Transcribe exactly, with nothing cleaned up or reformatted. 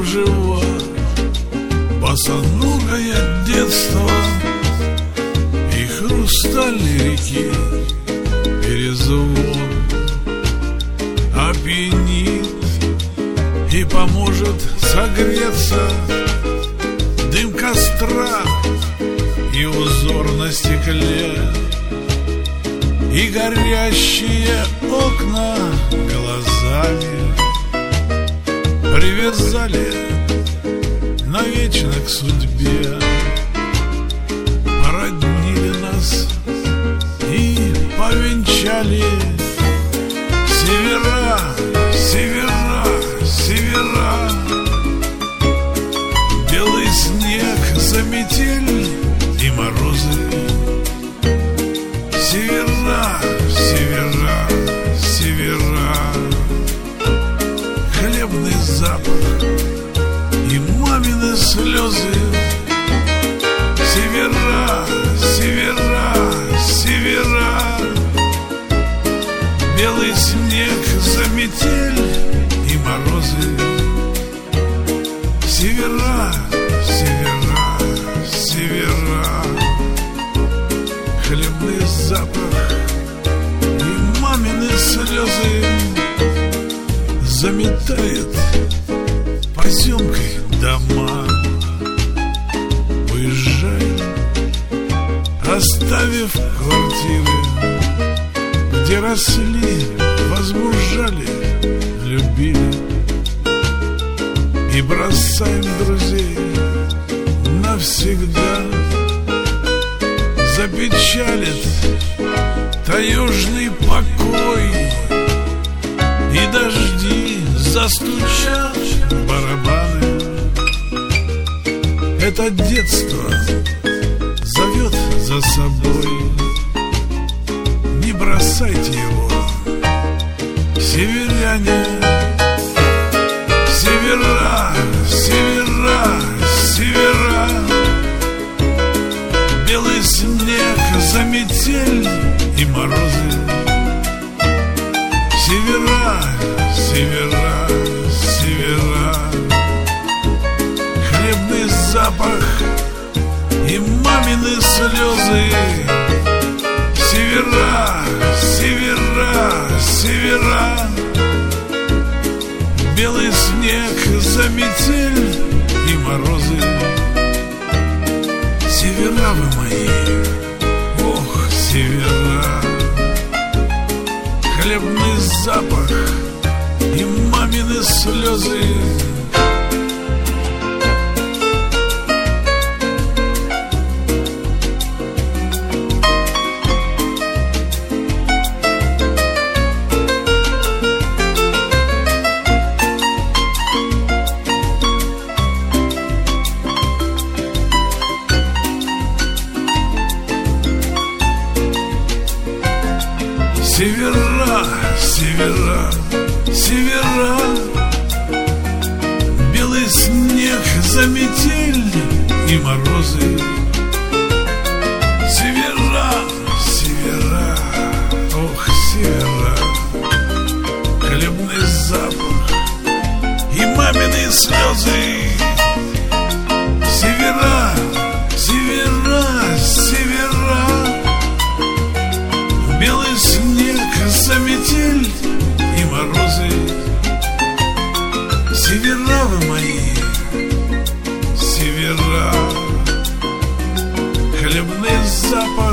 кружева, босоногое детство и хрусталь реки перезвон опьянит и поможет согреться дым костра и узор на стекле, и горящие окна глазами привязали навечно к судьбе, породнили нас и повенчали. Севера, севера, севера, белый снег за метель и морозы. Севера, севера, севера, хлебный запах и мамины слезы. Севера, севера, севера, белый снег за метель и морозы. Севера, севера, севера, хлебный запах и мамины слезы. Заметает поземкой дома, уезжай, оставив квартиры, где росли, возмужали, любили, и бросаем друзей навсегда. Запечалит таежный покой, и дожди застучат барабаны. Это детство зовет за собой, не бросайте его, северяне. Севера, севера, севера, белый снег за метель и морозы. Севера, севера, севера, хлебный запах и мамины слезы. Севера, севера, севера, белый снег за метель и морозы. Севера вы мои, ох, севера, хлебный запах и мамины слезы. Севера, севера, севера, белый снег за метель и морозы. Севера, севера, ох, севера, хлебный запах и мамины слезы. Севера, севера, севера, белый снег за метель и морозы. Севера вы мои, севера, хлебный запах